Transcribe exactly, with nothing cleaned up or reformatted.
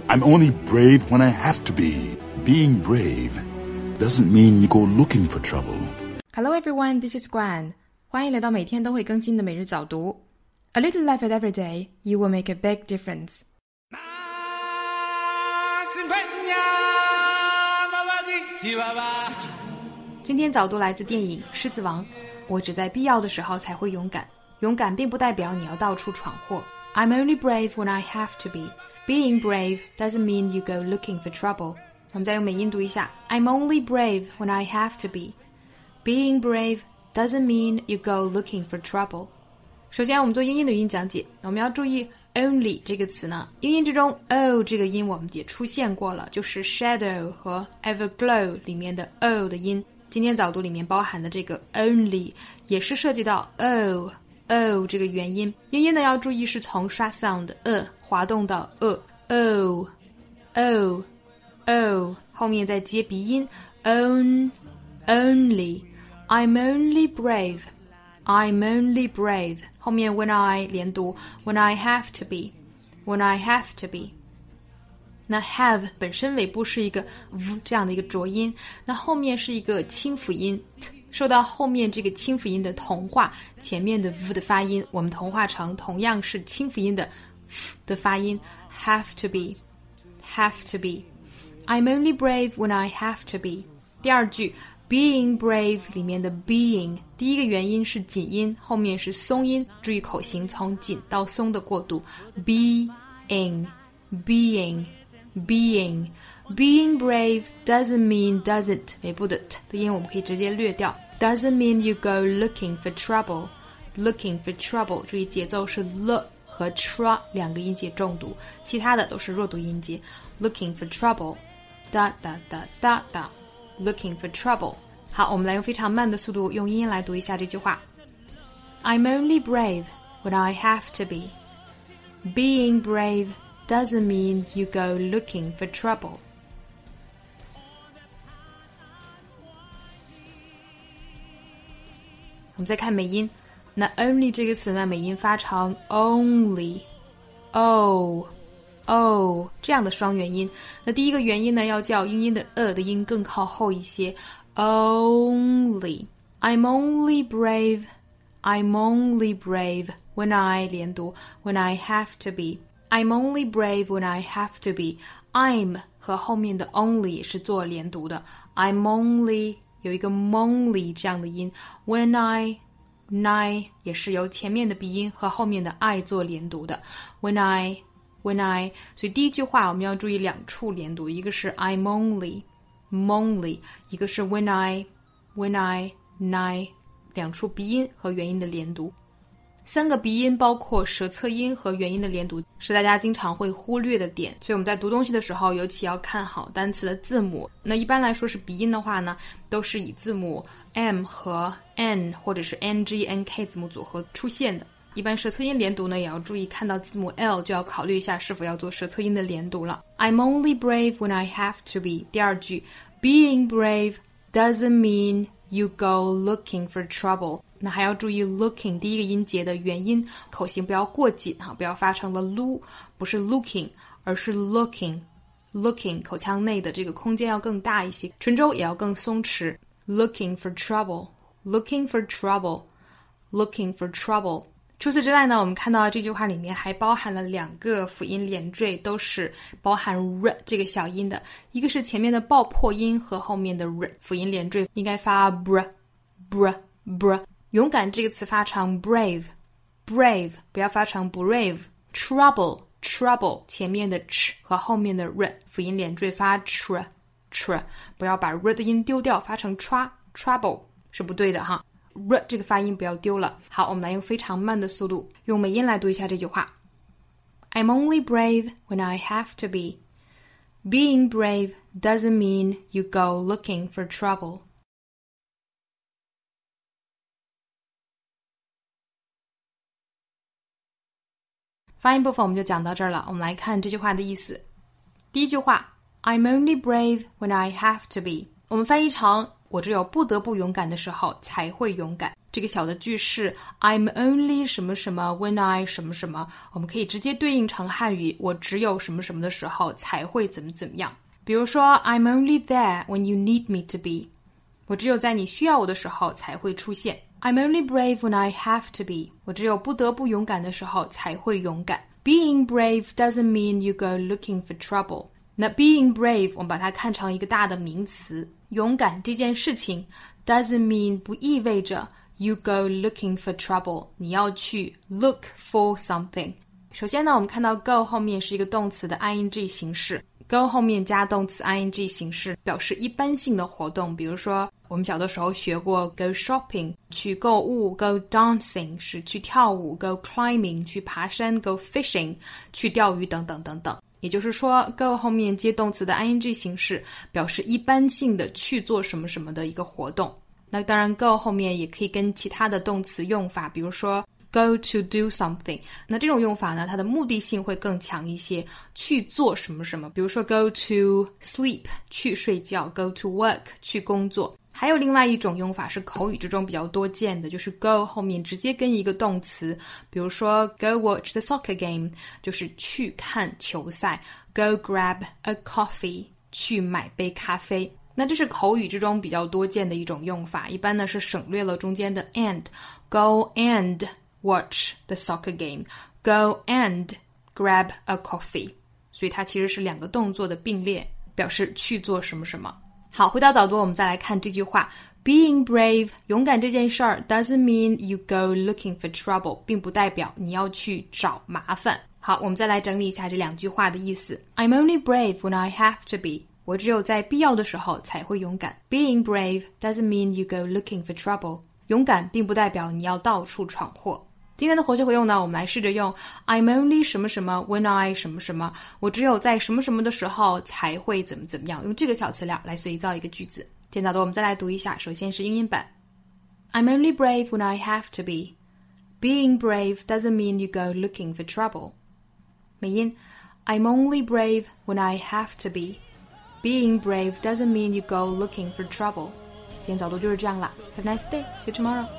I'm only brave when I have to be. Being brave doesn't mean you go looking for trouble. Hello everyone, this is Guan. 欢迎来到每天都会更新的每日早读。A little effort every day, you will make a big difference. 今天早读来自电影《狮子王》。我只在必要的时候才会勇敢。勇敢并不代表你要到处闯祸。I'm only brave when I have to be. Being brave doesn't mean you go looking for trouble. 我们再用美音读一下。I'm only brave when I have to be. Being brave doesn't mean you go looking for trouble. 首先我们做英音的语音讲解，我们要注意 only 这个词呢，英音之中 o 这个音我们也出现过了，就是 shadow 和 everglow 里面的 o 的音。今天早读里面包含的这个 only 也是涉及到 o o 这个元音，英音呢要注意是从刷 sound 的 a 滑动到 a o o o 后面再接鼻音 on only I'm only brave I'm only brave 后面 when I 连读 when I have to be when I have to be。那 have 本身尾部是一个 v 这样的一个浊音，那后面是一个清辅音 t， 受到后面这个清辅音的同化，前面的 v 的发音我们同化成同样是清辅音的 f 的发音 have to be have to be I'm only brave when I have to be。 第二句 being brave 里面的 being 第一个元音是紧音，后面是松音，注意口型从紧到松的过渡 being being being being brave doesn't mean doesn't 尾部的 t 的音我们可以直接略掉 doesn't mean you go looking for trouble looking for trouble 注意节奏是 l 和 tra 两个音节重读，其他的都是弱读音节 looking for trouble 哒哒哒哒哒 looking for trouble。 好，我们来用非常慢的速度用音来读一下这句话。 I'm only brave when I have to be. Being brave doesn't mean you go looking for trouble. 我们再看美音，那 only 这个词呢，美音发成 only o o 这样的双元音。那第一个元音呢，要叫英音的 a 的音更靠后一些 only I'm only brave I'm only brave when I 连读 when I have to be I'm only brave when I have to be. I'm 和后面的 only 是做连读的 I'm only 有一个 only 这样的音 When I I 也是由前面的鼻音和后面的 I 做连读的 When I When I 所以第一句话我们要注意两处连读，一个是 I'm only only 一个是 When I When I I 两处鼻音和元音的连读。三个鼻音包括舌侧音和元音的连读，是大家经常会忽略的点，所以我们在读东西的时候尤其要看好单词的字母。那一般来说是鼻音的话呢，都是以字母 M 和 N 或者是 N G N K 字母组合出现的。一般舌侧音连读呢，也要注意看到字母 L 就要考虑一下是否要做舌侧音的连读了。 I'm only brave when I have to be。 第二句 Being brave doesn't mean you go looking for trouble。 那还要注意 looking 第一个音节的元音，口型不要过紧哈，不要发成了 lu， 不是 looking 而是 looking looking 口腔内的这个空间要更大一些，唇周也要更松弛 looking for trouble looking for trouble looking for trouble。 除此之外呢，我们看到这句话里面还包含了两个辅音连缀，都是包含 r 这个小音的，一个是前面的爆破音和后面的 r 辅音连缀应该发 br br br。 勇敢这个词发成 brave brave 不要发成 brave。 trouble trouble 前面的 ch 和后面的 r 辅音连缀发 tr tr， 不要把 r 的音丢掉发成 tra trouble 是不对的哈， r 这个发音不要丢了。好，我们来用非常慢的速度用美音来读一下这句话。 I'm only brave when I have to be. Being brave doesn't mean you go looking for trouble. 发音部分我们就讲到这儿了，我们来看这句话的意思。第一句话 I'm only brave when I have to be， 我们翻译成我只有不得不勇敢的时候才会勇敢。 这个小的句式 I'm only 什么什么 when I 什么什么，我们可以直接对应成汉语，我只有什么什么的时候才会怎么怎么样。比如说 I'm only there when you need me to be， 我只有在你需要我的时候才会出现。 I'm only brave when I have to be， 我只有不得不勇敢的时候才会勇敢。 Being brave doesn't mean you go looking for trouble。 那 being brave 我们把它看成一个大的名词，勇敢这件事情 doesn't mean 不意味着You go looking for trouble， 你要去 look for something。 首先呢，我们看到 go 后面是一个动词的 ing 形式， go 后面加动词 ing 形式表示一般性的活动，比如说我们小的时候学过 go shopping 去购物， go dancing 是去跳舞， go climbing 去爬山， go fishing 去钓鱼等等等等。也就是说 go 后面接动词的 ing 形式表示一般性的去做什么什么的一个活动。那当然 go 后面也可以跟其他的动词用法，比如说 go to do something， 那这种用法呢，它的目的性会更强一些，去做什么什么，比如说 go to sleep 去睡觉， go to work 去工作。还有另外一种用法是口语之中比较多见的，就是 go 后面直接跟一个动词，比如说 go watch the soccer game 就是去看球赛， go grab a coffee 去买杯咖啡。那这是口语之中比较多见的一种用法，一般呢是省略了中间的 and， go and watch the soccer game， go and grab a coffee， 所以它其实是两个动作的并列，表示去做什么什么。好，回到早读，我们再来看这句话 Being brave， 勇敢这件事儿 doesn't mean you go looking for trouble， 并不代表你要去找麻烦。好，我们再来整理一下这两句话的意思。 I'm only brave when I have to be，我只有在必要的时候才会勇敢。 Being brave doesn't mean you go looking for trouble， 勇敢并不代表你要到处闯祸。今天的活学活用呢，我们来试着用 I'm only 什么什么 when I 什么什么，我只有在什么什么的时候才会怎么怎么样，用这个小词料来随意造一个句子。今天早读我们再来读一下，首先是英音版。 I'm only brave when I have to be. Being brave doesn't mean you go looking for trouble. 美音 I'm only brave when I have to be.Being brave doesn't mean you go looking for trouble. 今天早读就是这样啦。Have a nice day. See you tomorrow.